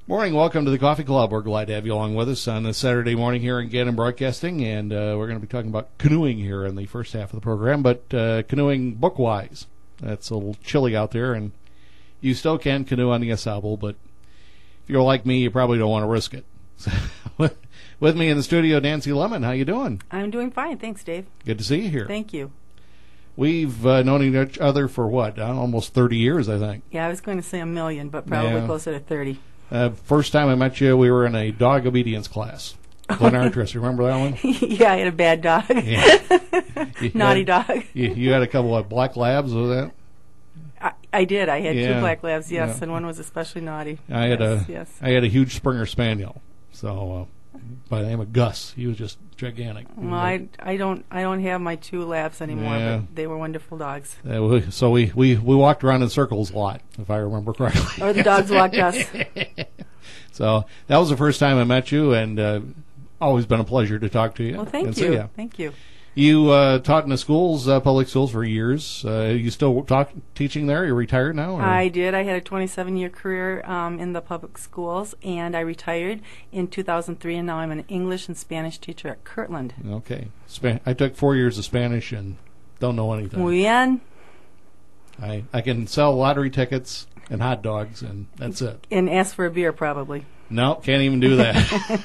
Morning, welcome to the Coffee Club. We're glad to have you along with us on this Saturday morning here in Gannon Broadcasting, and we're going to be talking about canoeing here in the first half of the program, but canoeing book-wise. It's a little chilly out there, and you still can canoe on the Ausable, but if you're like me, you probably don't want to risk it. With me in the studio, Nancy Lemon. How you doing? I'm doing fine. Thanks, Dave. Good to see you here. Thank you. We've known each other for, what, almost 30 years, I think. Yeah, I was going to say a million, but probably closer to 30. First time I met you, we were in a dog obedience class. Glen Artress, remember that one? Yeah, I had a bad dog. Yeah. Naughty dog. You had a couple of black labs, was that? I did. I had Yeah. two black labs, yes, Yeah. and one was especially naughty. I had Yes. I had a huge Springer Spaniel, so by the name of Gus, he was just gigantic. Well, I don't have my two labs anymore, Yeah. but they were wonderful dogs. So we walked around in circles a lot, if I remember correctly. Or the dogs walked us. So that was the first time I met you, and always been a pleasure to talk to you. Well, thank and you. see ya. Thank you. You taught in the schools, public schools, for years. You still teaching there? You're retired now? Or? I did. I had a 27-year career in the public schools, and I retired in 2003, and now I'm an English and Spanish teacher at Kirtland. Okay. I took 4 years of Spanish and don't know anything. Muy bien. I can sell lottery tickets and hot dogs, and that's it. And ask for a beer, probably. No, can't even do that.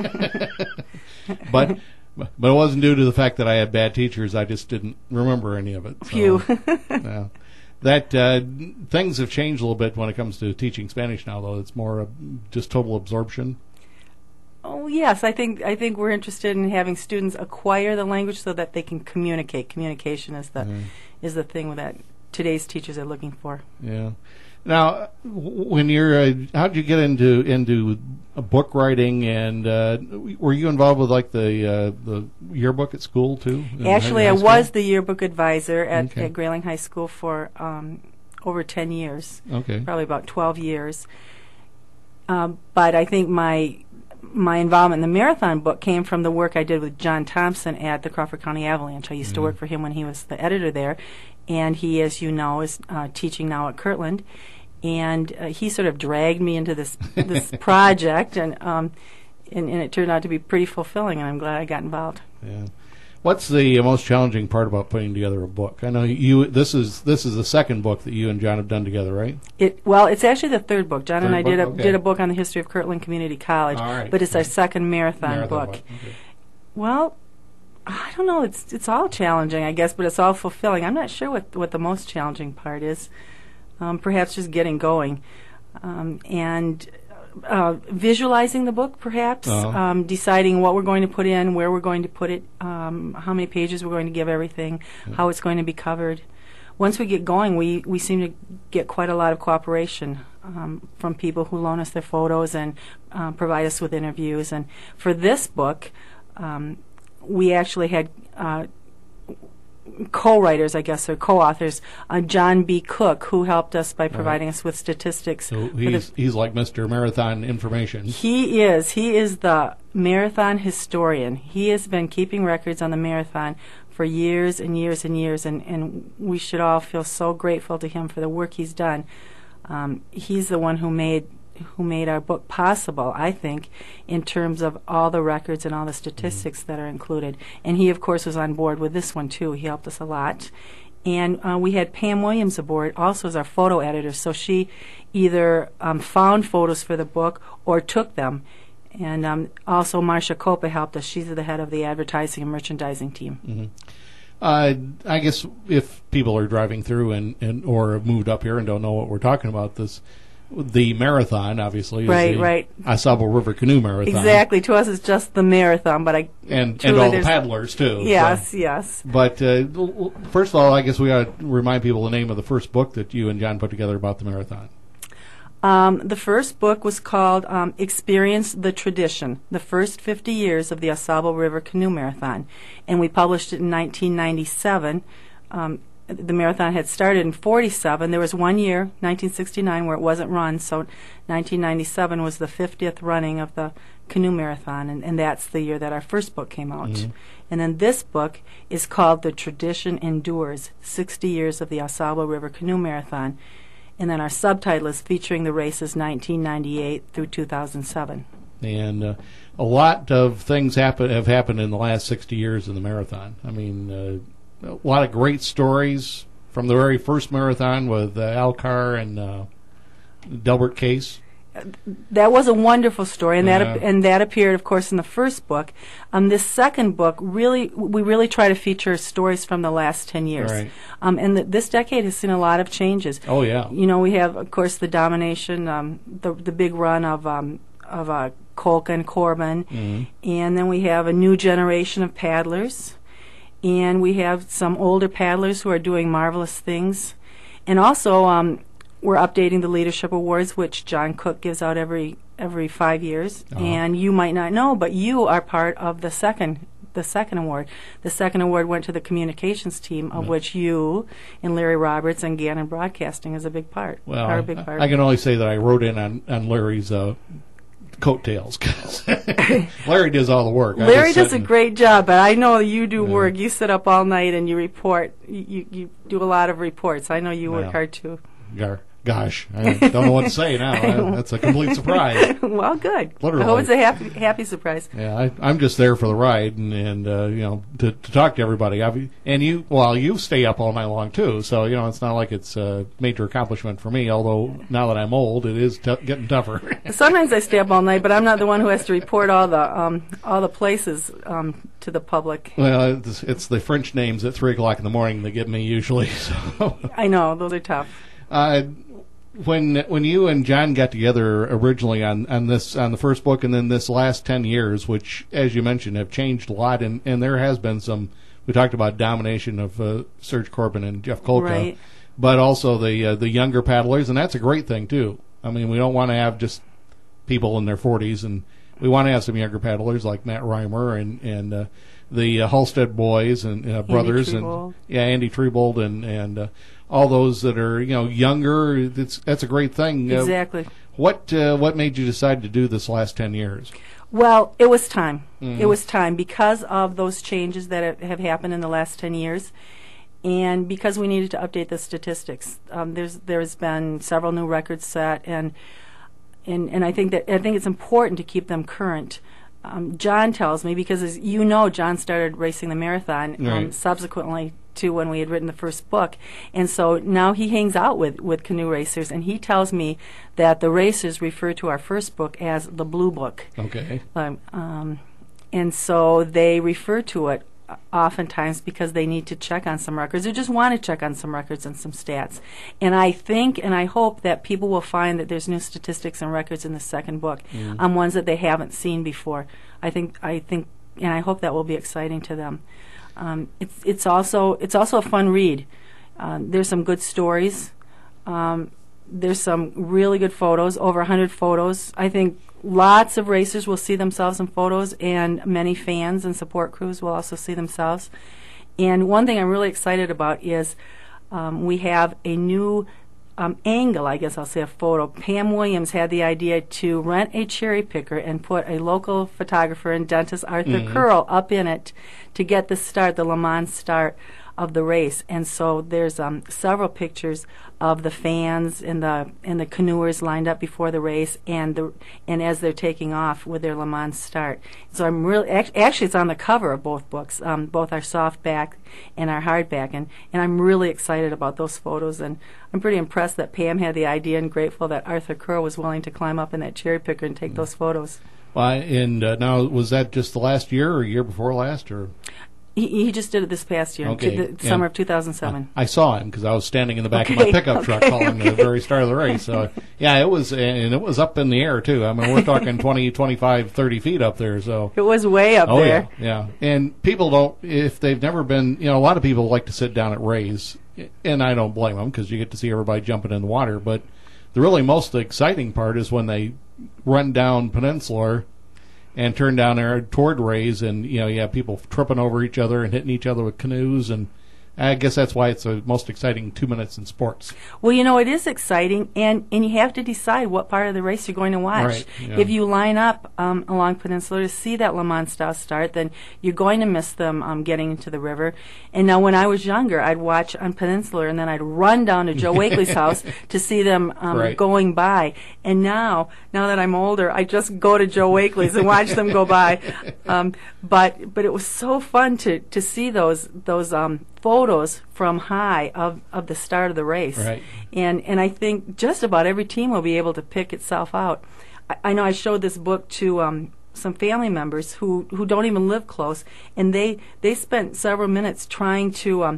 But it wasn't due to the fact that I had bad teachers. I just didn't remember any of it. So, Phew. that things have changed a little bit when it comes to teaching Spanish now, though. It's more just total absorption. Oh yes, I think we're interested in having students acquire the language so that they can communicate. Communication is the thing that today's teachers are looking for. Yeah. Now, when you're, how'd you get into book writing, and were you involved with like the yearbook at school too? Actually, I was the yearbook advisor at Okay. Grayling High School for over 10 years. Okay. Probably about 12 years. But I think my involvement in the marathon book came from the work I did with John Thompson at the Crawford County Avalanche. I used to work for him when he was the editor there, and he, as you know, is teaching now at Kirtland. And he sort of dragged me into this project, and it turned out to be pretty fulfilling, and I'm glad I got involved. Yeah. What's the most challenging part about putting together a book? I know this is the second book that you and John have done together, right? Well, it's actually the third book. John and I did a book on the history of Kirtland Community College, All right. but it's our second marathon book. Okay. Well, I don't know. It's all challenging, I guess, but it's all fulfilling. I'm not sure what the most challenging part is. Perhaps just getting going, and visualizing the book, perhaps, deciding what we're going to put in, where we're going to put it, how many pages we're going to give everything, how it's going to be covered. Once we get going, we seem to get quite a lot of cooperation from people who loan us their photos and provide us with interviews. And for this book, we actually had co-writers, I guess, or co-authors, John B. Cook, who helped us by providing us with statistics. So he's like Mr. Marathon Information. He is the marathon historian. He has been keeping records on the marathon for years and years and years, and we should all feel so grateful to him for the work he's done. He's the one who made our book possible, I think, in terms of all the records and all the statistics that are included. And he, of course, was on board with this one, too. He helped us a lot. And we had Pam Williams aboard also as our photo editor, so she either found photos for the book or took them. And also Marcia Copa helped us. She's the head of the advertising and merchandising team. Mm-hmm. I guess if people are driving through and or have moved up here and don't know what we're talking about, the marathon, obviously, is the Ausable River Canoe Marathon. Exactly. To us, it's just the marathon, but and all the paddlers too. Yes, so. yes. But first of all, I guess we got to remind people the name of the first book that you and John put together about the marathon. The first book was called Experience the Tradition, the first 50 years of the Ausable River Canoe Marathon, and we published it in 1997. The marathon had started in 47. There was 1 year, 1969, where it wasn't run, so 1997 was the 50th running of the canoe marathon, and that's the year that our first book came out. Mm-hmm. And then this book is called The Tradition Endures, 60 Years of the Ausable River Canoe Marathon. And then our subtitle is featuring the races 1998 through 2007. And a lot of things have happened in the last 60 years in the marathon. I mean, a lot of great stories from the very first marathon with Al Carr and Delbert Case. That was a wonderful story, and Yeah. that appeared, of course, in the first book. This second book, we really try to feature stories from the last 10 years. Right. And this decade has seen a lot of changes. Oh, yeah. You know, we have, of course, the domination, the big run of Kolka and Corbin, and then we have a new generation of paddlers, and we have some older paddlers who are doing marvelous things, and also we're updating the Leadership Awards, which John Cook gives out every 5 years. And you might not know, but you are part of the second award. The second award went to the communications team, of which you and Larry Roberts and Gannon Broadcasting is a big part. Well, are a big part. I can only say that I wrote in on Larry's coattails, 'cause Larry does all the work. I Larry just does sit a and- great job, but I know you do work. You sit up all night and you report. You do a lot of reports. I know you Well. work hard too. Gosh, I don't know what to say now. That's a complete surprise. Well, good. Literally. I hope it's a happy surprise. Yeah, I'm just there for the ride and you know, to talk to everybody. And you stay up all night long too. So you know, it's not like it's a major accomplishment for me. Although now that I'm old, it is getting tougher. Sometimes I stay up all night, but I'm not the one who has to report all the places to the public. Well, it's the French names at 3:00 in the morning that get me usually. So. I know those are tough. When you and John got together originally on the first book, and then this last 10 years, which, as you mentioned, have changed a lot, and there has been some. We talked about domination of Serge Corbin and Jeff Kolka, Right. but also the younger paddlers, and that's a great thing too. I mean, we don't want to have just people in their 40s, and we want to have some younger paddlers like Matt Reimer and the Halstead boys and brothers, Trebold. and Andy Trebold and all those that are younger. That's a great thing. Exactly. What made you decide to do this last 10 years? Well, it was time. It was time because of those changes that have happened in the last 10 years, and because we needed to update the statistics. There's been several new records set, and I think it's important to keep them current. John tells me, because as you know, John started racing the marathon Right. subsequently to when we had written the first book, and so now he hangs out with canoe racers, and he tells me that the racers refer to our first book as the Blue Book. Okay. And so they refer to it oftentimes because they need to check on some records or just want to check on some records and some stats. And I think and I hope that people will find that there's new statistics and records in the second book on ones that they haven't seen before. I think and I hope that will be exciting to them. It's also a fun read. There's some good stories. There's some really good photos, over 100 photos. I think lots of racers will see themselves in photos, and many fans and support crews will also see themselves. And one thing I'm really excited about is we have a new angle, I guess I'll say, a photo. Pam Williams had the idea to rent a cherry picker and put a local photographer and dentist, Arthur Curl, up in it to get the Le Mans start of the race. And so there's several pictures of the fans and the canoers lined up before the race and as they're taking off with their Le Mans start. So I'm really actually it's on the cover of both books, both our softback and our hardback, and I'm really excited about those photos, and I'm pretty impressed that Pam had the idea and grateful that Arthur Curl was willing to climb up in that cherry picker and take those photos. Well, and now, was that just the last year or year before last, or? He just did it this past year, Okay. the summer of 2007. I saw him because I was standing in the back of my pickup truck calling the very start of the race. So yeah, it was up in the air too. I mean, we're talking 20, 25, 30 feet up there. So It was way up there. yeah. And people don't, if they've never been, a lot of people like to sit down at Rays, and I don't blame them because you get to see everybody jumping in the water. But the really most exciting part is when they run down Peninsular and turn down there toward Rays, and you have people tripping over each other and hitting each other with canoes, and I guess that's why it's the most exciting 2 minutes in sports. Well, it is exciting, and you have to decide what part of the race you're going to watch. Right, yeah. If you line up along Peninsula to see that Le Mans style start, then you're going to miss them getting into the river. And now, when I was younger, I'd watch on Peninsula, and then I'd run down to Joe Wakely's house to see them Right. going by. And now that I'm older, I just go to Joe Wakely's and watch them go by. But it was so fun to see those photos from high of the start of the race. Right. And I think just about every team will be able to pick itself out. I know I showed this book to some family members who don't even live close, and they spent several minutes trying to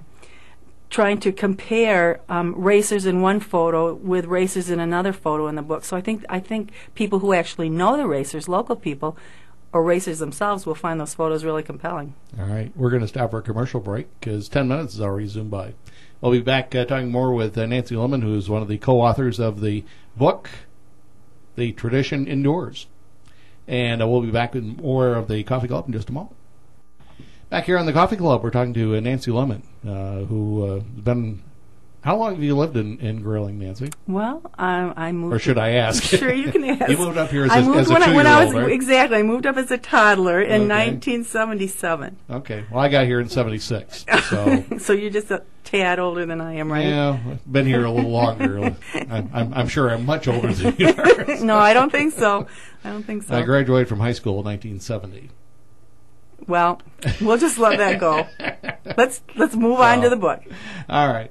compare racers in one photo with racers in another photo in the book. So I think people who actually know the racers, local people, or racers themselves, will find those photos really compelling. All right, we're going to stop for a commercial break because 10 minutes has already zoomed by. We'll be back talking more with Nancy Lemon, who is one of the co-authors of the book, The Tradition Endures. And we'll be back with more of the Coffee Club in just a moment. Back here on the Coffee Club, we're talking to Nancy Lemon, who has been... How long have you lived in Grayling, Nancy? Well, I moved... Or should I ask? Sure, you can ask. You moved up here as I a moved two-year-old, when I was, right? Exactly. I moved up as a toddler in Okay. 1977. Okay. Well, I got here in 76, so... So you're just a tad older than I am, right? Yeah, I've been here a little longer. I'm sure I'm much older than you are. No, I don't think so. I graduated from high school in 1970. Well, we'll just let that go. Let's move on to the book. All right.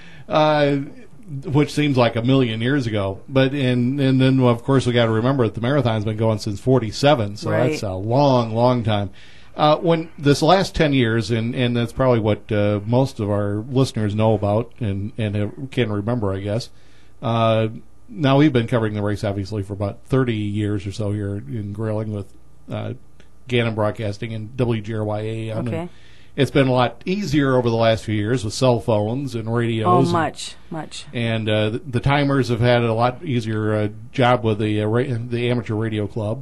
Which seems like a million years ago, but and then of course we got to remember that the marathon's been going since '47, so Right. that's a long time. When this last 10 years, and that's probably what most of our listeners know about and can remember, I guess. Now we've been covering the race obviously for about 30 years or so here in Grayling with Gannon Broadcasting and WGRY AM. Okay. And it's been a lot easier over the last few years with cell phones and radios. Oh, and- much. And the timers have had a lot easier job with the amateur radio club.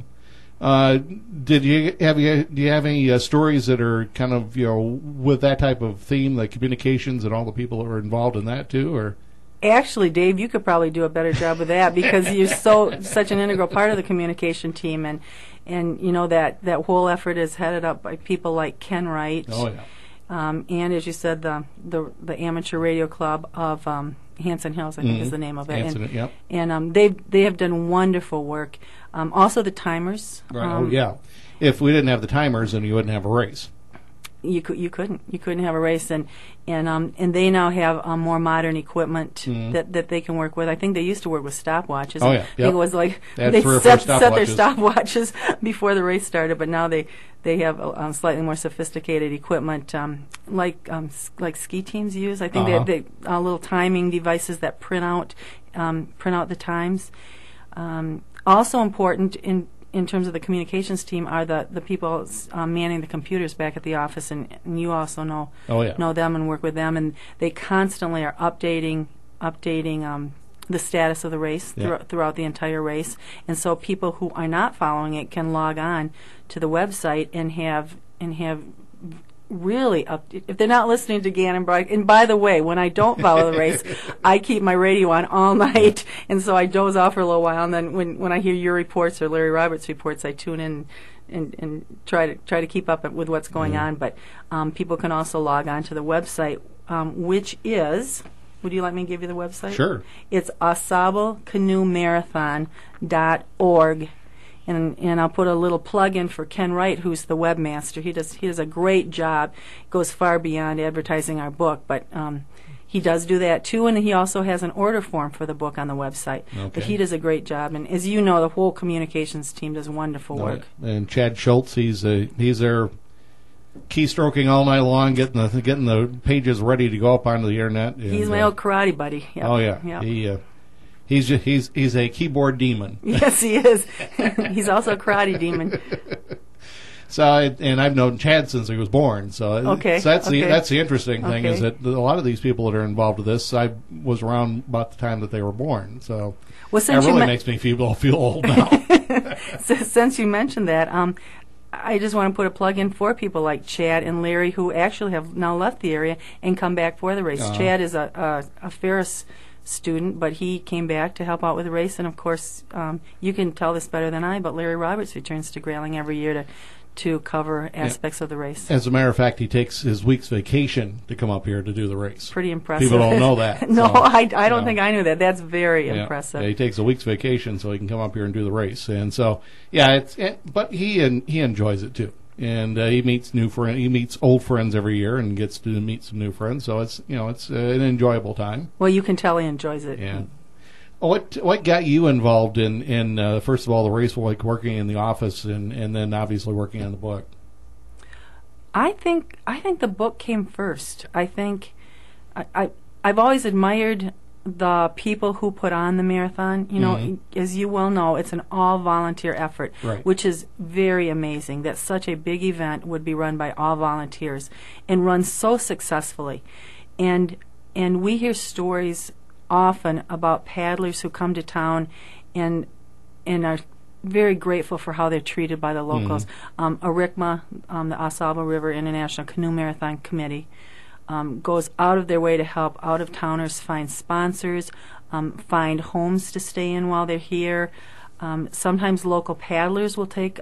Do you have any stories that are kind of with that type of theme, like communications and all the people that are involved in that too, or? Actually, Dave, you could probably do a better job with that because you're such an integral part of the communication team, and that whole effort is headed up by people like Ken Wright. Oh yeah. And as you said, the amateur radio club of Hanson Hills, I think is the name of it. Hanson, yep. And they have done wonderful work. Also the timers. Right. Oh yeah. If we didn't have the timers, then you wouldn't have a race. You couldn't have a race, and they now have more modern equipment that they can work with. I think they used to work with stopwatches. Oh, yeah. I think it was like They had they 3 or 4 set their stopwatches. stopwatches before the race started, but now they have slightly more sophisticated equipment, like ski teams use. I think they little timing devices that print out the times. Also important in terms of the communications team are the people manning the computers back at the office, and you also know them and work with them, and they constantly are updating the status of the race throughout the entire race, and so people who are not following it can log on to the website and have really if they're not listening to Gannon Broad. And by the way, when I don't follow the race, I keep my radio on all night, and so I doze off for a little while, and then when I hear your reports or Larry Roberts' reports, I tune in and try to keep up with what's going on. But people can also log on to the website, which is, would you like me to give you the website? Sure. It's AusableCanoeMarathon.org. And I'll put a little plug in for Ken Wright, who's the webmaster. He does a great job. Goes far beyond advertising our book, but he does do that too. And he also has an order form for the book on the website. Okay. But he does a great job. And as you know, the whole communications team does wonderful work. And Chad Schultz, he's there keystroking all night long, getting the pages ready to go up onto the internet. He's my old karate buddy. Yep. Oh yeah. Yep. He's a keyboard demon. Yes, he is. He's also a karate demon. So and I've known Chad since he was born. So that's the interesting thing is that a lot of these people that are involved with this, I was around about the time that they were born. So that really makes me feel old now. Since you mentioned that, I just want to put a plug in for people like Chad and Larry, who actually have now left the area and come back for the race. Chad is a Ferris student, but he came back to help out with the race. And of course, you can tell this better than I, but Larry Roberts returns to Grayling every year to cover aspects of the race. As a matter of fact, he takes his week's vacation to come up here to do the race. Pretty impressive. People don't know that. No, so, I don't think I knew that. That's very impressive. Yeah, he takes a week's vacation so he can come up here and do the race. And so, but he enjoys it too. And he meets new friends. He meets old friends every year and gets to meet some new friends. So it's an enjoyable time. Well, you can tell he enjoys it. Yeah. What got you involved in first of all the race, like working in the office, and then obviously working on the book? I think the book came first. I think I've always admired the people who put on the marathon. You know, as you well know, it's an all volunteer effort, right, which is very amazing that such a big event would be run by all volunteers and run so successfully. And we hear stories often about paddlers who come to town and are very grateful for how they're treated by the locals. ARICMA, the AuSable River International Canoe Marathon Committee, goes out of their way to help out-of-towners find sponsors, find homes to stay in while they're here. Sometimes local paddlers will take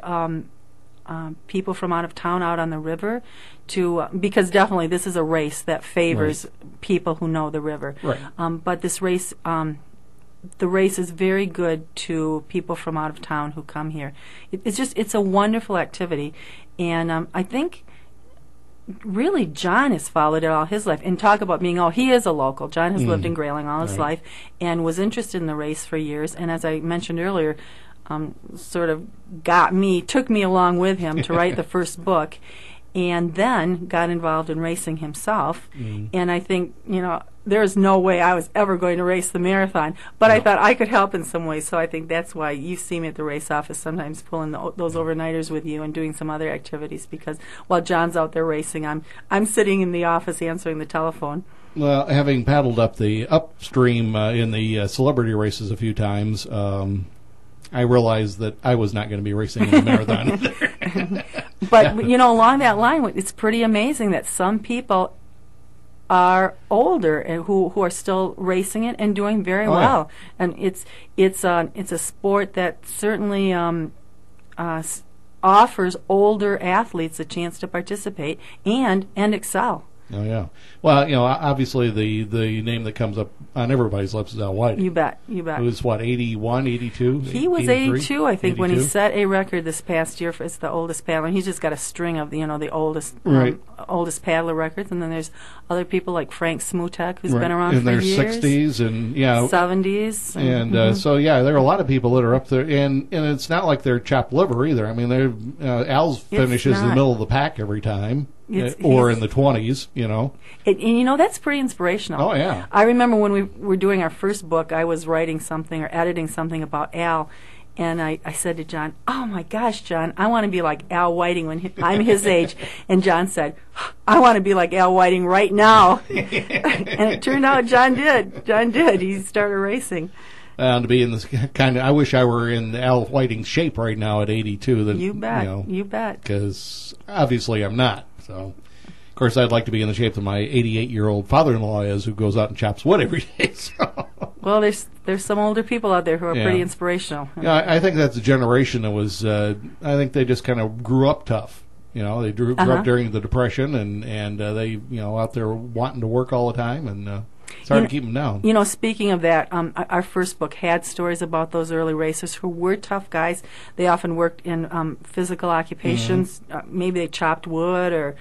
people from out of town out on the river because definitely this is a race that favors people who know the river. Right. But this race, the race is very good to people from out of town who come here. It's a wonderful activity, and I think really John has followed it all his life. And talk about being, he is a local. John has lived in Grayling all his life and was interested in the race for years. And as I mentioned earlier, sort of took me along with him to write the first book, and then got involved in racing himself. And I think, there's no way I was ever going to race the marathon, but I thought I could help in some way. So I think that's why you see me at the race office sometimes pulling those overnighters with you and doing some other activities, because while John's out there racing, I'm sitting in the office answering the telephone. Well, having paddled up the upstream in the celebrity races a few times, I realized that I was not going to be racing in the marathon either. But, along that line, it's pretty amazing that some people are older and who are still racing it and doing very well. And it's a sport that certainly offers older athletes a chance to participate and excel. Oh, yeah. Well, obviously the name that comes up on everybody's lips is Al Whiting. You bet. He was, 81, 82? He was 82, I think, 82? When he set a record this past year as the oldest paddler. And he's just got a string of, the oldest oldest paddler records. And then there's other people like Frank Smutek, who's been around for years. In their 60s and, 70s. And so, there are a lot of people that are up there. And it's not like they're chopped liver either. I mean, Al's finishes in the middle of the pack every time. Or in the 20s, And that's pretty inspirational. Oh, yeah. I remember when we were doing our first book, I was writing something or editing something about Al, and I said to John, "Oh, my gosh, John, I want to be like Al Whiting when I'm his age." And John said, "I want to be like Al Whiting right now." And it turned out John did. He started racing. To be in this kind of, I wish I were in Al Whiting's shape right now at 82. You bet. Because obviously I'm not. So, of course, I'd like to be in the shape that my 88-year-old father-in-law is, who goes out and chops wood every day. So. Well, there's some older people out there who are pretty inspirational. Yeah, I think that's a generation that was. I think they just kind of grew up tough. They grew up during the Depression, and they out there wanting to work all the time, and it's hard to keep them down. Speaking of that, our first book had stories about those early racers who were tough guys. They often worked in physical occupations. Maybe they chopped wood or,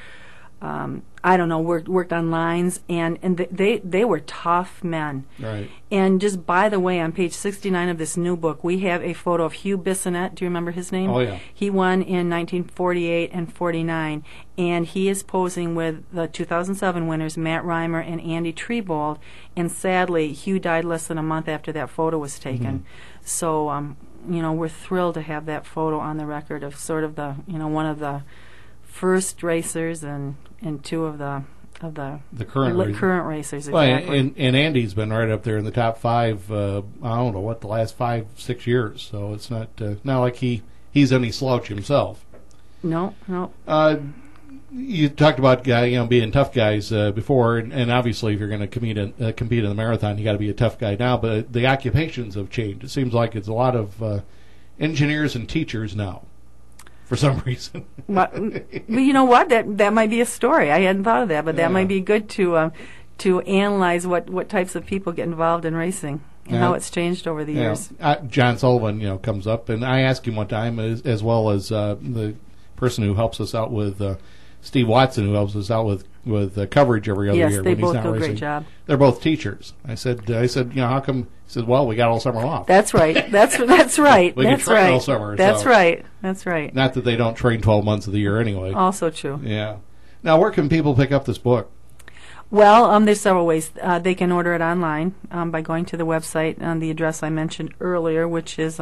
I don't know, worked on lines. And they were tough men. Right. And just by the way, on page 69 of this new book, we have a photo of Hugh Bissonette. Do you remember his name? Oh, yeah. He won in 1948 and 49. And he is posing with the 2007 winners, Matt Reimer and Andy Trebold. And sadly, Hugh died less than a month after that photo was taken. So, we're thrilled to have that photo on the record of sort of the, one of the first racers and two of the current racers. Well, exactly. and Andy's been right up there in the top 5. I don't know the last 5-6 years. So it's not like he's any slouch himself. No. You talked about being tough guys before, and obviously if you're going to compete in the marathon, you got to be a tough guy now. But the occupations have changed. It seems like it's a lot of engineers and teachers now, for some reason. Well, you know what? That might be a story. I hadn't thought of that, but that might be good to analyze what types of people get involved in racing and how it's changed over the years. John Sullivan, comes up, and I asked him one time, as well as the person who helps us out with. Steve Watson, who helps us out with coverage every other year. Yes, they when he's both not do a racing. great job. They're both teachers. I said, how come? He said, well, we got all summer off. That's right. That's right. We can train all summer. That's right. That's right. Not that they don't train 12 months of the year anyway. Also true. Yeah. Now, where can people pick up this book? Well, there's several ways. They can order it online by going to the website on the address I mentioned earlier, which is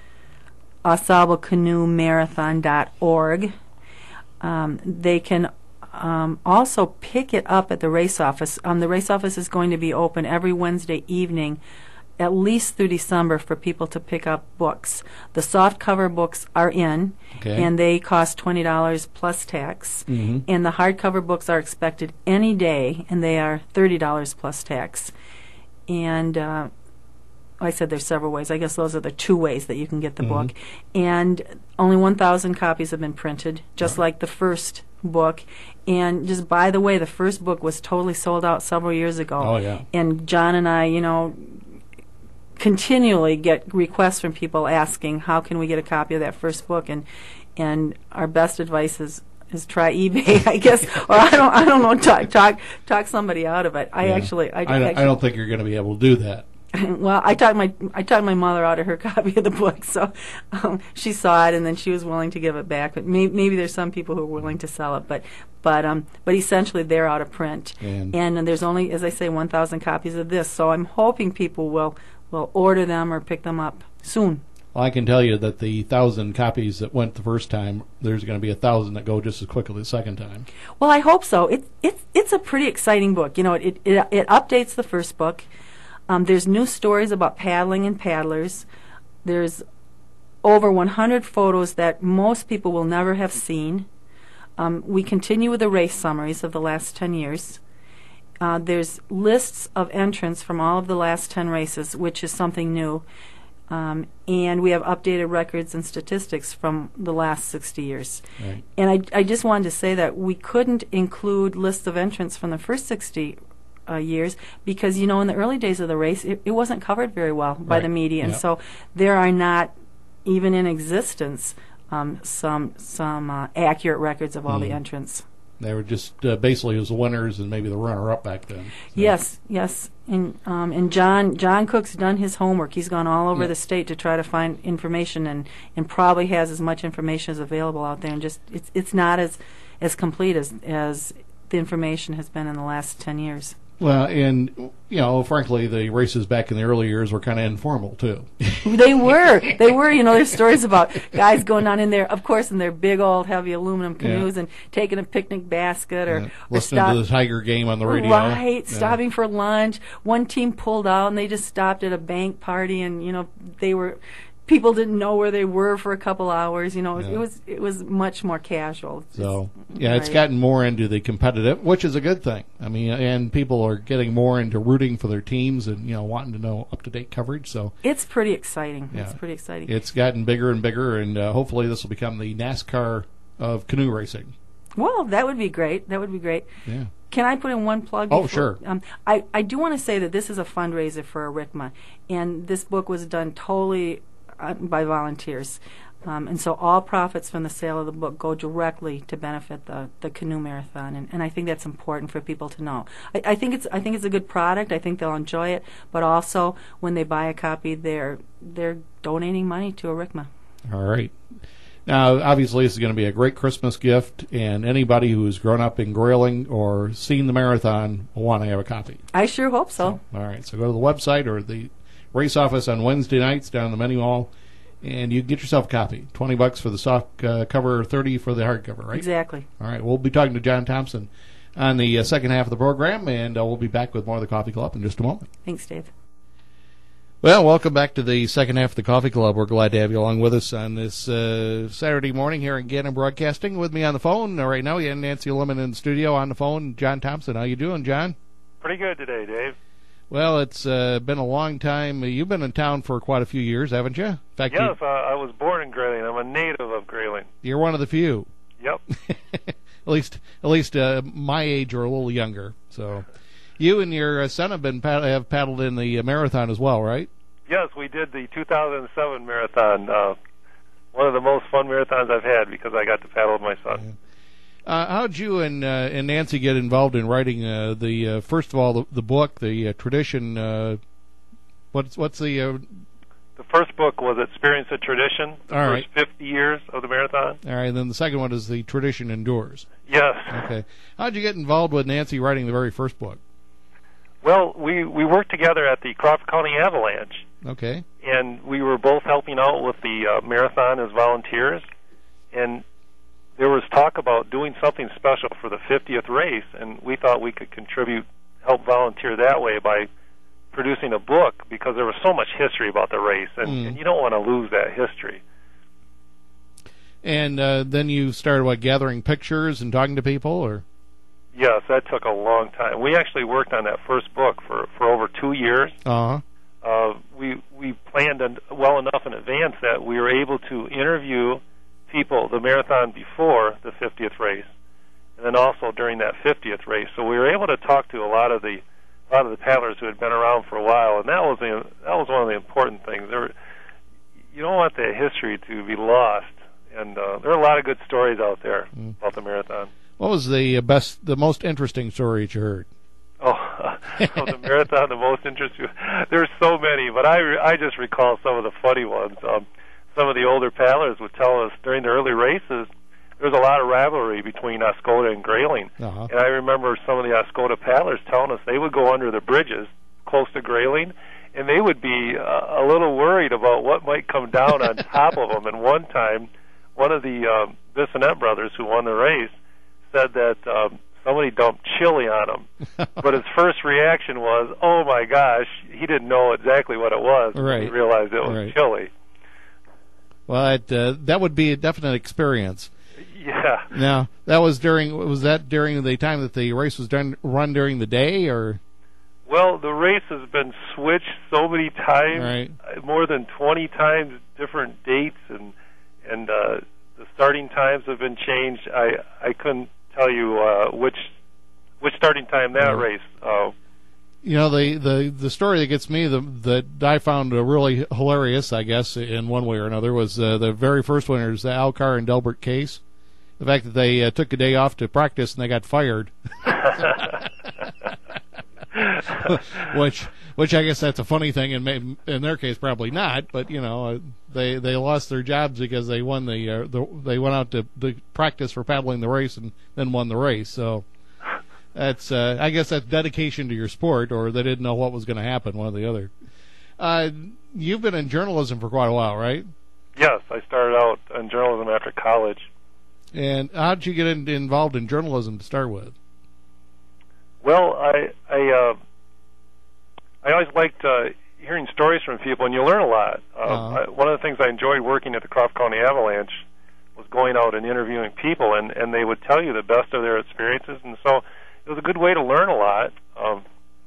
AuSableCanoeMarathon.org. They can also pick it up at the race office. The race office is going to be open every Wednesday evening, at least through December, for people to pick up books. The soft cover books are in, and they cost $20 plus tax. Mm-hmm. And the hardcover books are expected any day, and they are $30 plus tax. And I said there's several ways. I guess those are the two ways that you can get the book. And only 1,000 copies have been printed, just like the first book. And just by the way, the first book was totally sold out several years ago. Oh, yeah. And John and I, continually get requests from people asking, how can we get a copy of that first book? And our best advice is try eBay, I guess, or I don't know, talk somebody out of it. I don't think you're going to be able to do that. Well, I talked my mother out of her copy of the book, so she saw it and then she was willing to give it back. But maybe there's some people who are willing to sell it, but essentially they're out of print, and there's only, as I say, 1,000 copies of this. So I'm hoping people will order them or pick them up soon. Well, I can tell you that the 1,000 copies that went the first time, there's going to be 1,000 that go just as quickly the second time. Well, I hope so. It's a pretty exciting book. It updates the first book. There's new stories about paddling and paddlers. There's over 100 photos that most people will never have seen. We continue with the race summaries of the last 10 years. There's lists of entrants from all of the last 10 races, which is something new. And we have updated records and statistics from the last 60 years. Right. And I just wanted to say that we couldn't include lists of entrants from the first 60 years because, in the early days of the race, it wasn't covered very well by the media. And so there are not even in existence some accurate records of all the entrants. They were just basically as the winners and maybe the runner-up back then. So. Yes. And John Cook's done his homework. He's gone all over the state to try to find information and probably has as much information as available out there. And just it's not as complete as the information has been in the last 10 years. Well, and, frankly, the races back in the early years were kind of informal, too. They were. There's stories about guys going down in there, of course, in their big old heavy aluminum canoes and taking a picnic basket or listening to the Tiger game on the radio. Right, stopping for lunch. One team pulled out and they just stopped at a bank party and, people didn't know where they were for a couple hours. It was much more casual. So it's gotten more into the competitive, which is a good thing. I mean, and people are getting more into rooting for their teams and wanting to know up to date coverage. So it's pretty exciting. Yeah. It's pretty exciting. It's gotten bigger and bigger, and hopefully this will become the NASCAR of canoe racing. Well, that would be great. Yeah. Can I put in one plug? Oh, sure. I do want to say that this is a fundraiser for ARICMA, and this book was done totally by volunteers. And so all profits from the sale of the book go directly to benefit the canoe marathon, and I think that's important for people to know. I think it's a good product. I think they'll enjoy it, but also when they buy a copy, they're donating money to ARICMA. All right. Now, obviously, this is going to be a great Christmas gift, and anybody who's grown up in Grayling or seen the marathon will want to have a copy. I sure hope so. All right. So go to the website or the race office on Wednesday nights down the Menu Mall, and you can get yourself a copy. $20 for the soft cover, $30 for the hardcover, right? Exactly. All right. We'll be talking to John Thompson on the second half of the program, and we'll be back with more of the Coffee Club in just a moment. Thanks, Dave. Well, welcome back to the second half of the Coffee Club. We're glad to have you along with us on this Saturday morning here in Gannon Broadcasting. With me on the phone right now, you have Nancy Lemon in the studio on the phone. John Thompson, how you doing, John? Pretty good today, Dave. Well, it's been a long time. You've been in town for quite a few years, haven't you? In fact, yes, I was born in Grayling. I'm a native of Grayling. You're one of the few. Yep. at least my age or a little younger. So, you and your son have paddled in the marathon as well, right? Yes, we did the 2007 marathon. One of the most fun marathons I've had because I got to paddle with my son. How'd you and Nancy get involved in writing the first of all the book, the tradition? What's the? The first book was Experience a Tradition. The all first right. 50 years of the marathon. All right. And then the second one is the Tradition Endures. Yes. Okay. How'd you get involved with Nancy writing the very first book? Well, we worked together at the Crawford County Avalanche. Okay. And we were both helping out with the marathon as volunteers. And there was talk about doing something special for the 50th race, and we thought we could help volunteer that way by producing a book because there was so much history about the race, and you don't want to lose that history. And then you started, gathering pictures and talking to people, or? Yes, that took a long time. We actually worked on that first book for over 2 years. Uh-huh. We planned well enough in advance that we were able to interview people the marathon before the 50th race, and then also during that 50th race. So we were able to talk to a lot of the paddlers who had been around for a while, and that was one of the important things. You don't want that history to be lost, and there are a lot of good stories out there about the marathon. What was the most interesting story that you heard? So the marathon, the most interesting. There's so many, but I just recall some of the funny ones. Some of the older paddlers would tell us during the early races there was a lot of rivalry between Oscoda and Grayling. Uh-huh. And I remember some of the Oscoda paddlers telling us they would go under the bridges close to Grayling, and they would be a little worried about what might come down on top of them. And one time, one of the Bissonette brothers who won the race said that somebody dumped chili on him. But his first reaction was, oh my gosh, he didn't know exactly what it was. Right. He realized it was chili. Well, that would be a definite experience. Yeah. Now, was that during the time that the race was run during the day, or? Well, the race has been switched so many times, right. More than 20 times, different dates, and the starting times have been changed. I couldn't tell you which starting time that race. The story that gets me that I found really hilarious, I guess, in one way or another, was the very first winners, the Al Carr and Delbert Case. The fact that they took a day off to practice and they got fired. Which I guess that's a funny thing, and in their case probably not. But they lost their jobs because they won they went out to practice for paddling the race and then won the race. So that's I guess that's dedication to your sport, or they didn't know what was going to happen, one or the other. You've been in journalism for quite a while, right? Yes, I started out in journalism after college. And how did you get involved in journalism to start with? Well, I always liked hearing stories from people, and you learn a lot. One of the things I enjoyed working at the Crawford County Avalanche was going out and interviewing people, and they would tell you the best of their experiences, and so it was a good way to learn a lot, a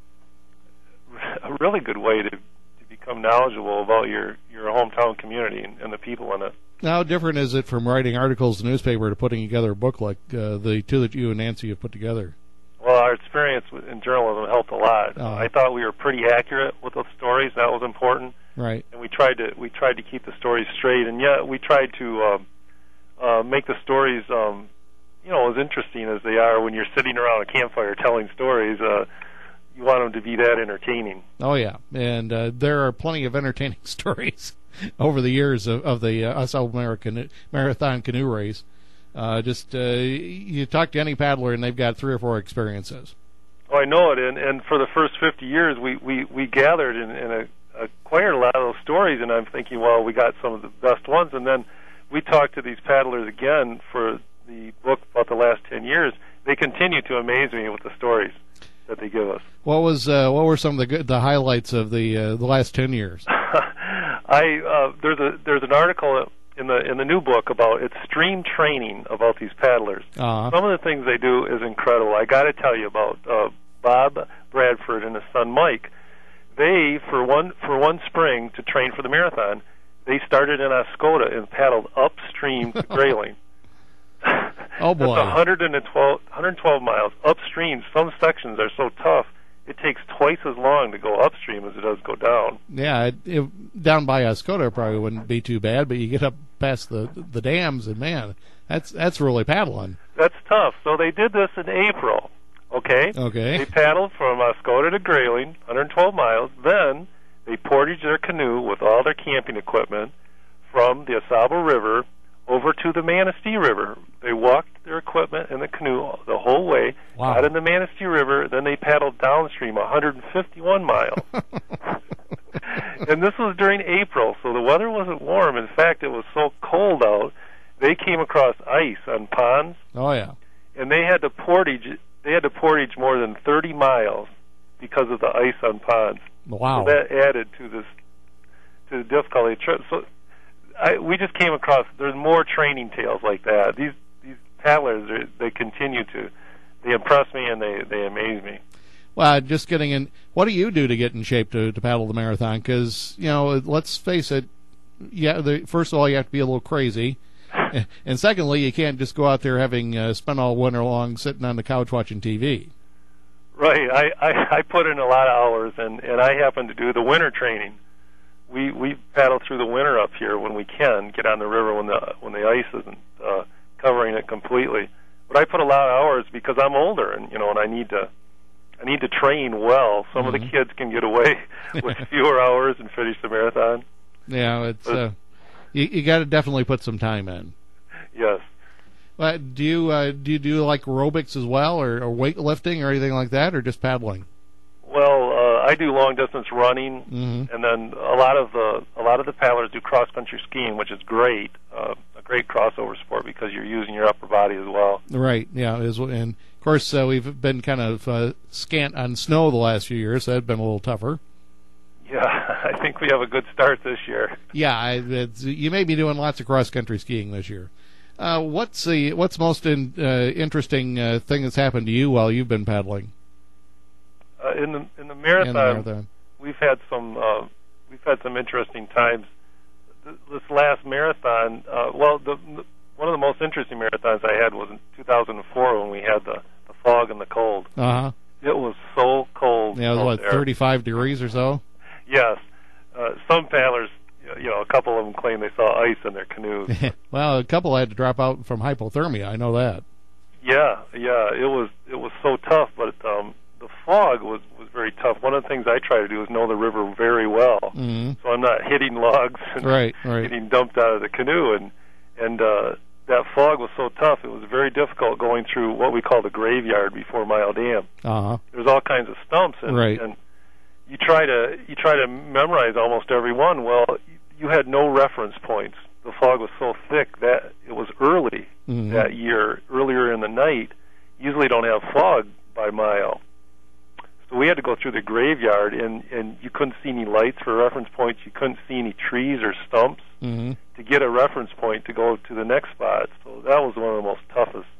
really good way to become knowledgeable about your hometown community and the people in it. How different is it from writing articles in the newspaper to putting together a book like the two that you and Nancy have put together? Well, our experience in journalism helped a lot. I thought we were pretty accurate with the stories. That was important. Right. And we tried to keep the stories straight, and yet we tried to make the stories as interesting as they are when you're sitting around a campfire telling stories. You want them to be that entertaining. Oh yeah, and there are plenty of entertaining stories over the years of the South American Marathon Canoe Race. You talk to any paddler and they've got 3 or 4 experiences. Oh, I know it, and for the first 50 years we gathered and acquired a lot of those stories, and I'm thinking, well, we got some of the best ones, and then we talked to these paddlers again for the book about the last 10 years. They continue to amaze me with the stories. that they give us. What were some of the highlights of the last 10 years? There's an article in the new book about extreme training about these paddlers. Uh-huh. Some of the things they do is incredible. I got to tell you about Bob Bradford and his son Mike. They for one spring to train for the marathon, they started in Oscoda and paddled upstream to Grayling. Oh boy! That's 112 miles upstream. Some sections are so tough it takes twice as long to go upstream as it does go down. Yeah, down by Oscoda probably wouldn't be too bad, but you get up past the dams, and man, that's really paddling. That's tough. So they did this in April. Okay. Okay. They paddled from Oscoda to Grayling, 112 miles. Then they portaged their canoe with all their camping equipment from the Asaba River over to the Manistee River. They walked their equipment in the canoe the whole way, wow. Got in the Manistee River, then they paddled downstream 151 miles. And this was during April, so the weather wasn't warm. In fact, it was so cold out, they came across ice on ponds. Oh, yeah. And they had to portage more than 30 miles because of the ice on ponds. Wow. So that added to the difficulty. So we just came across, there's more training tales like that. These paddlers, they continue to, they impress me and they amaze me. Well, just getting in, what do you do to get in shape to paddle the marathon? Because, let's face it, first of all, you have to be a little crazy. And secondly, you can't just go out there having spent all winter long sitting on the couch watching TV. Right. I put in a lot of hours, and I happen to do the winter training. We paddle through the winter up here when we can, get on the river when the ice isn't covering it completely. But I put a lot of hours because I'm older, and I need to train well. Some of the kids can get away with fewer hours and finish the marathon. Yeah, it's you got to definitely put some time in. Yes. Do you do like aerobics as well, or weightlifting or anything like that, or just paddling? Well, I do long distance running, and then a lot of the paddlers do cross country skiing, which is great, a great crossover sport because you're using your upper body as well. Right. Yeah. And of course, we've been kind of scant on snow the last few years, so that's been a little tougher. Yeah, I think we have a good start this year. Yeah, you may be doing lots of cross country skiing this year. What's most interesting thing that's happened to you while you've been paddling? In the marathon, we've had some interesting times. This last marathon, one of the most interesting marathons I had was in 2004 when we had the fog and the cold. Uh-huh. It was so cold. Yeah, it was 35 degrees or so? Yes. Some paddlers, a couple of them claim they saw ice in their canoes. Well, a couple had to drop out from hypothermia. I know that. Yeah. It was so tough, but the fog was very tough. One of the things I try to do is know the river very well, so I'm not hitting logs and right. getting dumped out of the canoe. And that fog was so tough; it was very difficult going through what we call the graveyard before Mile Dam. Uh-huh. There's all kinds of stumps, and you try to memorize almost every one. Well, you had no reference points. The fog was so thick that it was early that year, earlier in the night. Usually don't have fog by mile. So we had to go through the graveyard, and you couldn't see any lights for reference points. You couldn't see any trees or stumps to get a reference point to go to the next spot. So that was one of the most toughest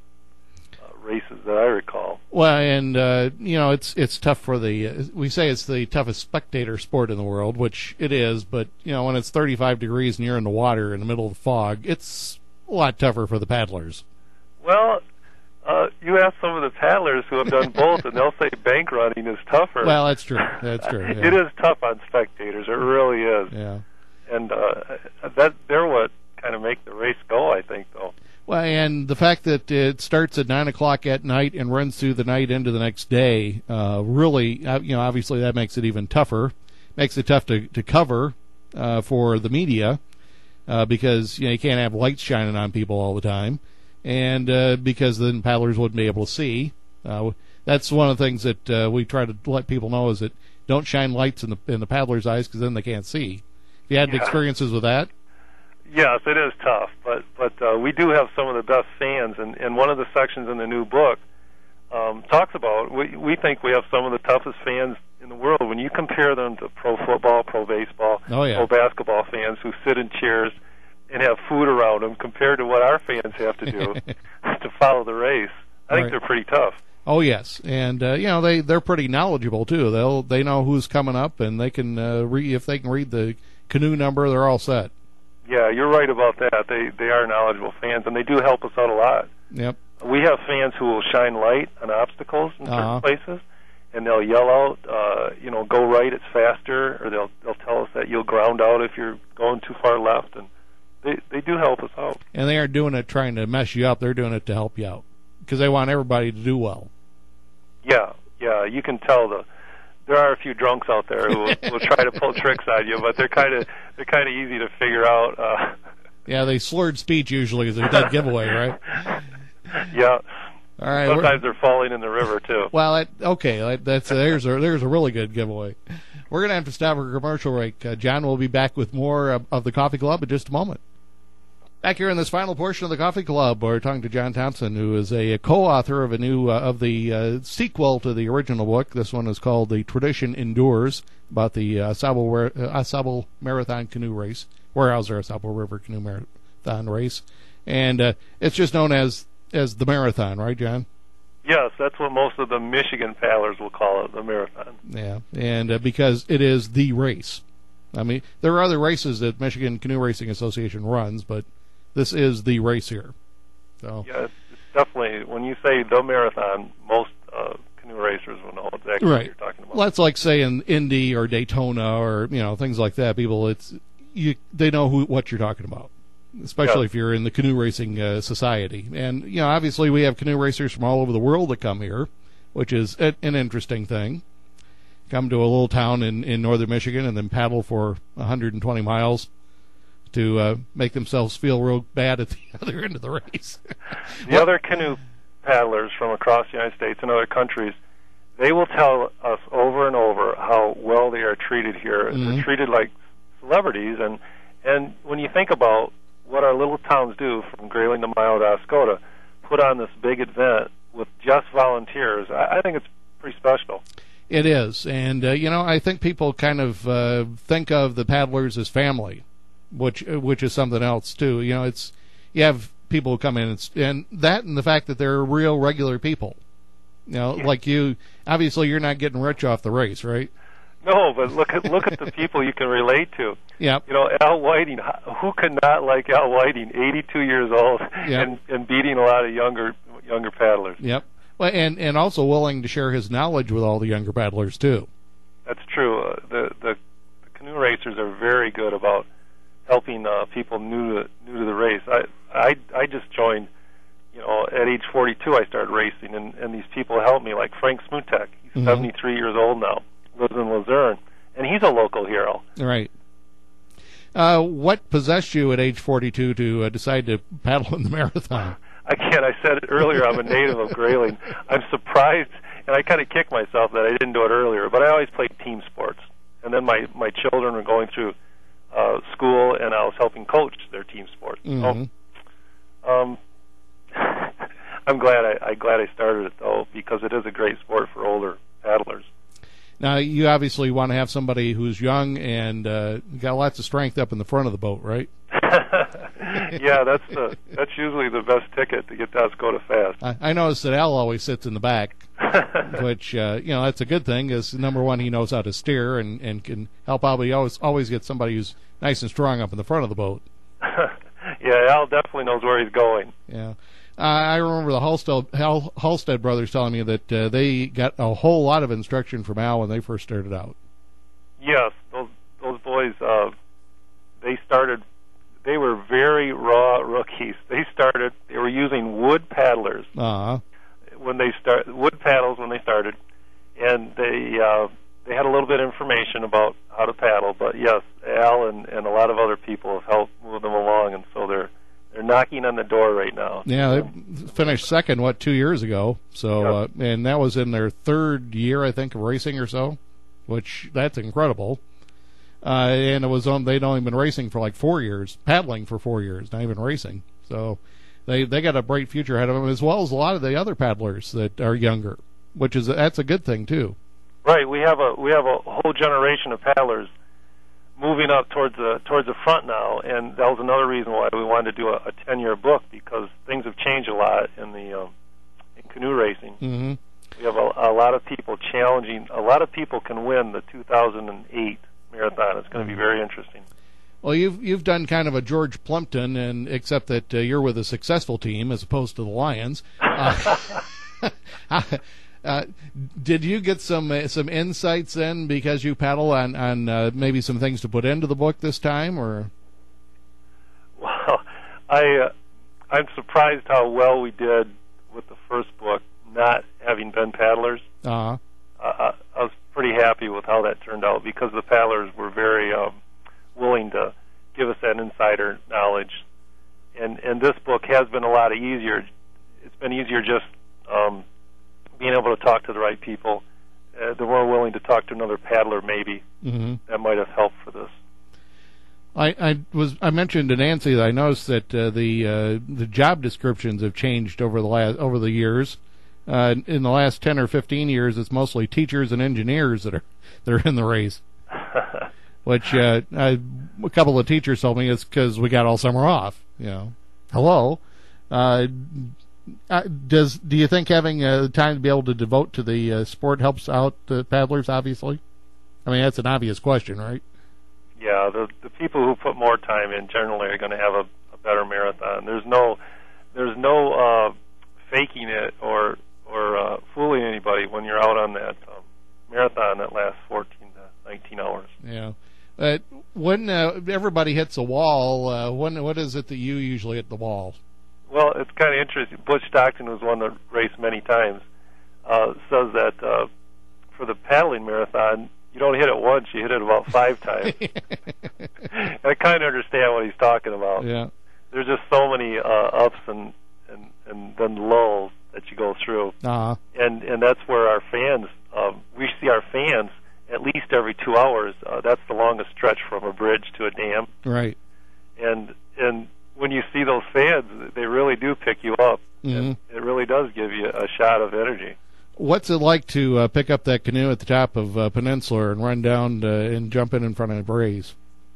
races that I recall. Well, and it's tough for we say it's the toughest spectator sport in the world, which it is. But when it's 35 degrees and you're in the water in the middle of the fog, it's a lot tougher for the paddlers. Well, you ask some of the paddlers who have done both, and they'll say bank running is tougher. Well, that's true. That's true. Yeah. It is tough on spectators. It really is. Yeah. And they're what kind of make the race go, I think, though. Well, and the fact that it starts at 9 o'clock at night and runs through the night into the next day, really, obviously that makes it even tougher. Makes it tough to cover for the media because you can't have lights shining on people all the time. And because then paddlers wouldn't be able to see. That's one of the things that we try to let people know is that don't shine lights in the paddlers' eyes because then they can't see. Have you had experiences with that? Yes, it is tough, but we do have some of the best fans, and one of the sections in the new book, talks about. We think we have some of the toughest fans in the world. When you compare them to pro football, pro baseball, pro basketball fans who sit in chairs and have food around them, compared to what our fans have to do to follow the race, I think they're pretty tough. Oh yes, and they're pretty knowledgeable too. They know who's coming up, and they can if they can read the canoe number, they're all set. Yeah, you're right about that. They are knowledgeable fans, and they do help us out a lot. Yep. We have fans who will shine light on obstacles in certain places, and they'll yell out, go right, it's faster, or they'll tell us that you'll ground out if you're going too far left, and they do help us out. And they aren't doing it trying to mess you up. They're doing it to help you out because they want everybody to do well. Yeah, you can tell there are a few drunks out there who will try to pull tricks on you, but they're kind of easy to figure out. Yeah, they slurred speech usually is a dead giveaway, right? Yeah. All right. Sometimes they're falling in the river too. Well, there's a really good giveaway. We're going to have to stop for a commercial break. John will be back with more of the Coffee Club in just a moment. Back here in this final portion of the Coffee Club, we're talking to John Thompson, who is a co-author of a new of the sequel to the original book. This one is called "The Tradition Endures," about the AuSable Marathon Canoe Race, Weyerhaeuser AuSable River Canoe Marathon Race, and it's just known as the marathon, right, John? Yes, that's what most of the Michigan paddlers will call it, the marathon. Yeah, and because it is the race. I mean, there are other races that Michigan Canoe Racing Association runs, but this is the race here. So yeah, it's definitely, when you say the marathon, most canoe racers will know exactly what you're talking about. Well, that's like saying Indy or Daytona or things like that. People, they know what you're talking about, especially if you're in the canoe racing society. And obviously we have canoe racers from all over the world that come here, which is an interesting thing. Come to a little town in northern Michigan and then paddle for 120 miles to make themselves feel real bad at the other end of the race. The other canoe paddlers from across the United States and other countries, they will tell us over and over how well they are treated here. Mm-hmm. They're treated like celebrities, and when you think about what our little towns do, from Grayling to Milo to Oscoda, put on this big event with just volunteers, I think it's pretty special. It is, and I think people kind of think of the paddlers as family, which is something else too. You have people who come in and the fact that they're real regular people. Like you. Obviously, you're not getting rich off the race, right? No, but look at the people you can relate to. Yeah. Al Whiting. Who could not like Al Whiting? 82 years old, and beating a lot of younger paddlers. Yep. Well, and also willing to share his knowledge with all the younger paddlers too. That's true. The canoe racers are very good about helping people new to the race. I just joined. At age 42, I started racing, and these people helped me, like Frank Smutek. He's 73 years old now, lives in Luzerne, and he's a local hero. Right. What possessed you at age 42 to decide to paddle in the marathon? Again, I said it earlier, I'm a native of Grayling. I'm surprised, and I kind of kick myself that I didn't do it earlier, but I always played team sports. And then my children were going through school, and I was helping coach their team sports. Mm-hmm. So, I'm glad I started it, though, because it is a great sport for older paddlers. Now, you obviously want to have somebody who's young and got lots of strength up in the front of the boat, right? Yeah, that's usually the best ticket to get to Oscoda fast. I noticed that Al always sits in the back, which that's a good thing. Is number one, he knows how to steer and can help out. But he always gets somebody who's nice and strong up in the front of the boat. Yeah, Al definitely knows where he's going. Yeah. I remember the Halstead brothers telling me that they got a whole lot of instruction from Al when they first started out. Yes, those boys, they were very raw rookies. They were using wood paddlers wood paddles when they started, and they had a little bit of information about how to paddle. But yes, Al and a lot of other people have helped move them along, and so they're knocking on the door right now. Yeah, they finished second 2 years ago. So and that was in their third year, I think, of racing or so, which that's incredible. And it was they'd only been racing for like 4 years, paddling for 4 years, not even racing. So they got a bright future ahead of them, as well as a lot of the other paddlers that are younger, that's a good thing too. Right. We have a whole generation of paddlers moving up towards the front now, and that was another reason why we wanted to do a 10-year book, because things have changed a lot in canoe racing. Mm-hmm. We have a lot of people challenging. A lot of people can win the 2008 marathon. It's going to be very interesting. Well, you've done kind of a George Plumpton, and except that you're with a successful team as opposed to the Lions. Did you get some insights then, because you paddle on maybe some things to put into the book this time, or? Well, I'm surprised how well we did with the first book, not having been paddlers. Uh-huh. I was pretty happy with how that turned out, because the paddlers were very willing to give us that insider knowledge, and this book has been a lot easier. It's been easier just being able to talk to the right people. They're more willing to talk to another paddler, maybe. Mm-hmm. That might have helped for this. I mentioned to Nancy that I noticed that the job descriptions have changed over the years. In the last 10 or 15 years, it's mostly teachers and engineers that are in the race. Which a couple of teachers told me it's because we got all summer off. Hello. Do you think having time to be able to devote to the sport helps out the paddlers? Obviously, I mean that's an obvious question, right? Yeah, the people who put more time in generally are going to have a better marathon. There's no faking it or fooling anybody when you're out on that marathon that lasts 14 to 19 hours. Yeah. When everybody hits a wall, what is it that you usually hit the wall? Well, it's kind of interesting. Butch Stockton, who's won the race many times, says that for the paddling marathon, you don't hit it once, you hit it about 5 times. I kind of understand what he's talking about. Yeah. There's just so many ups and then lulls that you go through. Uh-huh. And that's where our fans, we see our fans at least every 2 hours. That's the longest stretch from a bridge to a dam. Right. And when you see those fans, they really do pick you up. Mm-hmm. It really does give you a shot of energy. What's it like to pick up that canoe at the top of Peninsula and run down and jump in front of Braze?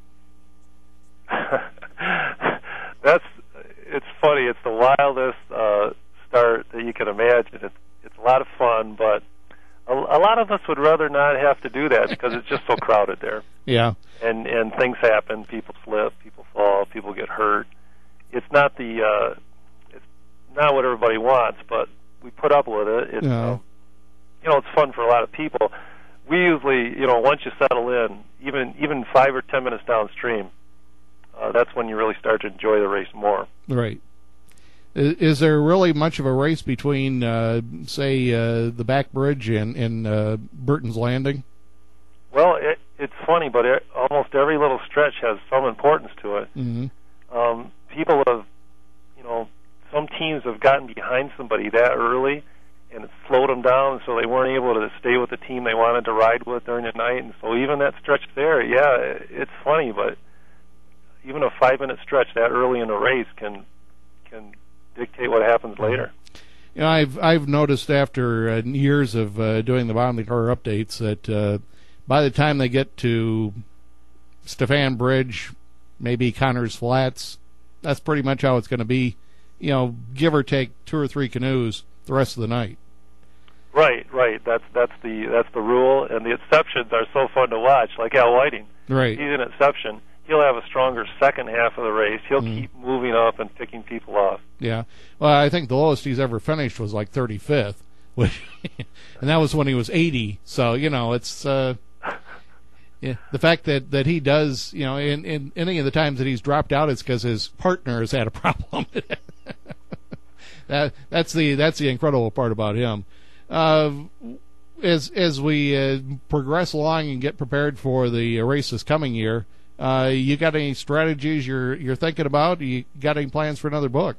It's funny. It's the wildest start that you can imagine. It's a lot of fun, but a lot of us would rather not have to do that because it's just so crowded there. Yeah. And things happen. People slip. People fall. People get hurt. It's not it's not what everybody wants, but we put up with it. It's it's fun for a lot of people. We usually, once you settle in, even 5 or 10 minutes downstream, that's when you really start to enjoy the race more. Right. Is there really much of a race between, say, the back bridge and Burton's Landing? Well, it's funny, but almost every little stretch has some importance to it. Mm-hmm. People have, some teams have gotten behind somebody that early, and it slowed them down, so they weren't able to stay with the team they wanted to ride with during the night. And so even that stretch there, it's funny, but even a 5-minute stretch that early in the race can dictate what happens later. I've noticed after years of doing the bottom of the car updates that by the time they get to Stefan Bridge, maybe Connors Flats, that's pretty much how it's going to be. Give or take 2 or 3 canoes the rest of the night. Right. That's the rule, and the exceptions are so fun to watch. Like Al Whiting, right? He's an exception. He'll have a stronger second half of the race. He'll keep moving up and picking people off. Yeah. Well, I think the lowest he's ever finished was like 35th, which, and that was when he was 80. So it's yeah, the fact that he does, in any of the times that he's dropped out, it's because his partner has had a problem. That's the incredible part about him. As we progress along and get prepared for the race this coming year, you got any strategies you're thinking about? You got any plans for another book?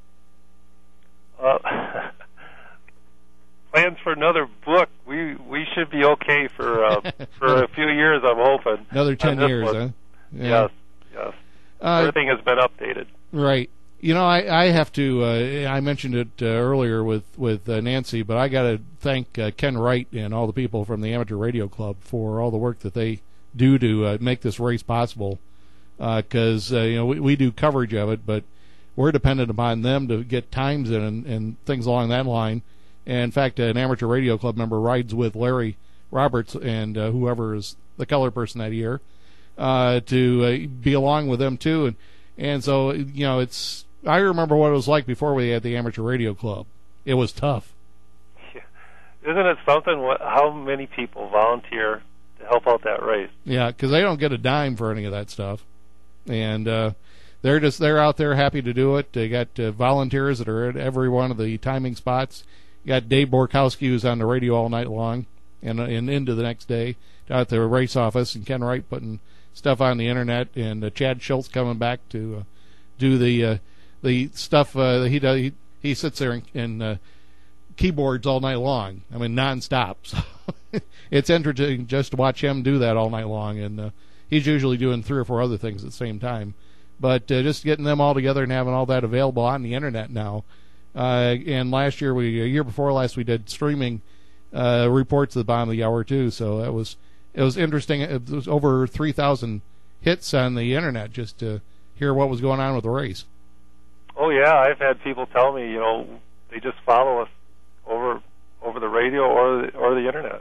Plans for another book? We should be okay for a few years. I'm hoping another 10 years, huh? Yeah. Yes. Everything has been updated. Right. I have to. I mentioned it earlier with Nancy, but I got to thank Ken Wright and all the people from the Amateur Radio Club for all the work that they do to make this race possible. Because we do coverage of it, but we're dependent upon them to get times in and things along that line. And in fact, an Amateur Radio Club member rides with Larry Roberts and whoever is the color person that year to be along with them too. And so it's. I remember what it was like before we had the Amateur Radio Club. It was tough. Yeah. Isn't it something? How many people volunteer to help out that race? Yeah, because they don't get a dime for any of that stuff, and they're out there happy to do it. They got volunteers that are at every one of the timing spots. You got Dave Borkowski, who's on the radio all night long and into the next day down at the race office, and Ken Wright putting stuff on the internet, and Chad Schultz coming back to do the stuff he does. He sits there and keyboards all night long. I mean, nonstop. So it's interesting just to watch him do that all night long, and he's usually doing 3 or 4 other things at the same time. But just getting them all together and having all that available on the internet now. And a year before last, we did streaming reports at the bottom of the hour too. So it was interesting. It was over 3,000 hits on the internet just to hear what was going on with the race. Oh yeah, I've had people tell me, they just follow us over the radio or the internet.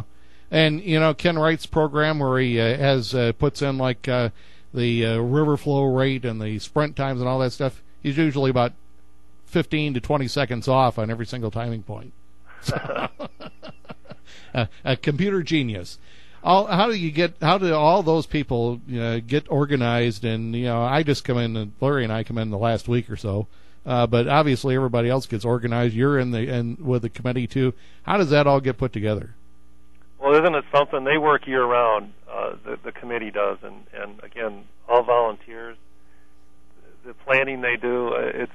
And Ken Wright's program where he puts in like the river flow rate and the sprint times and all that stuff. He's usually about 15 to 20 seconds off on every single timing point. So, a computer genius. How do all those people get organized? And I just come in, and Larry and I come in the last week or so, but obviously everybody else gets organized. You're in with the committee too. How does that all get put together? Well, isn't it something? They work year round. The committee does, and again, all volunteers. The planning they do, it's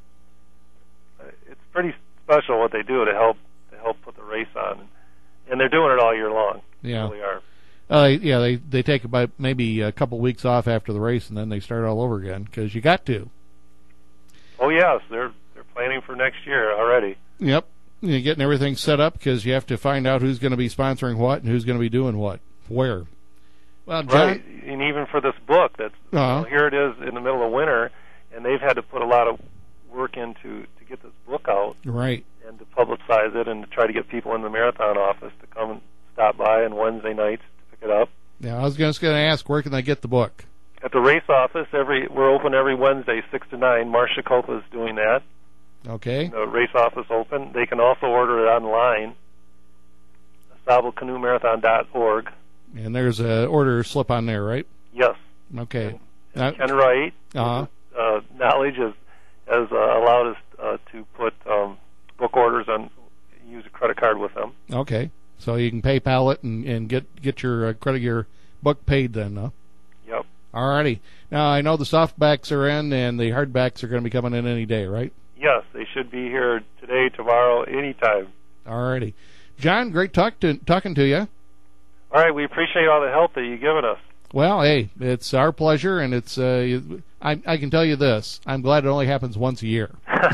pretty special what they do to help put the race on, and they're doing it all year long. Yeah. They really are. They take about maybe a couple weeks off after the race, and then they start all over again because you got to. Oh yes, they're planning for next year already. Yep, you're getting everything set up because you have to find out who's going to be sponsoring what and who's going to be doing what, where. Well, John, right, and even for this book, here it is in the middle of winter, and they've had to put a lot of work into to get this book out, right, and to publicize it and to try to get people in the marathon office to come and stop by on Wednesday nights to pick it up. Yeah, I was just going to ask, where can they get the book? At the race office, we're open every Wednesday, 6 to 9. Marcia Copa is doing that. Okay. The race office open. They can also order it online, SaubleCanoeMarathon.org. And there's an order slip on there, right? Yes. Okay. And Ken Wright, knowledge has allowed us to put book orders on, use a credit card with them. Okay. So you can PayPal it and get your your book paid then, huh? Yep. All righty. Now, I know the softbacks are in and the hardbacks are going to be coming in any day, right? Yes, they should be here today, tomorrow, anytime. All righty. John, great talking to you. All right, we appreciate all the help that you've given us. Well, hey, it's our pleasure, and it's I can tell you this. I'm glad it only happens once a year.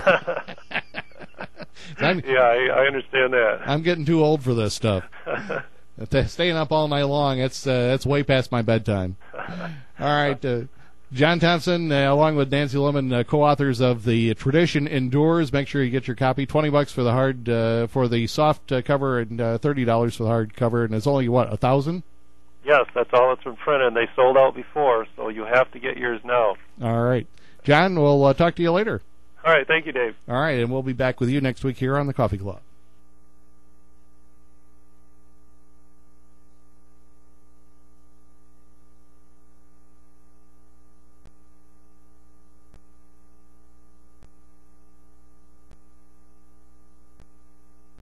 I understand that. I'm getting too old for this stuff. Staying up all night long, that's way past my bedtime. All right, John Thompson, along with Nancy Lemon, co-authors of The Tradition Endures. Make sure you get your copy. $20 for the hard, for the soft cover, and $30 for the hard cover. And it's only, what, 1,000? Yes, that's all that's been printed. They sold out before, so you have to get yours now. All right. John, we'll talk to you later. All right, thank you, Dave. All right, and we'll be back with you next week here on the Coffee Club.